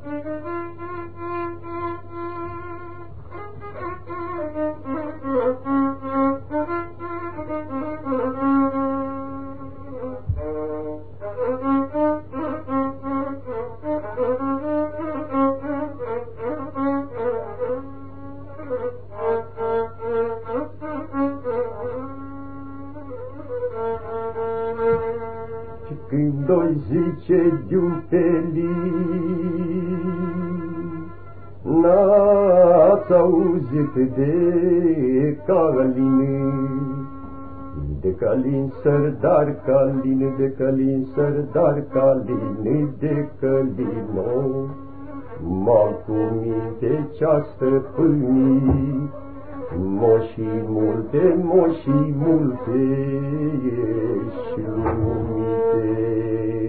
Când o zice de-un pelin, n-ați auzit de Calin, de Calin sărdar Calin, de Calin sărdar Calin, de Calino, m-am cu minte ce-a stăpânit, moșii multe și lumite.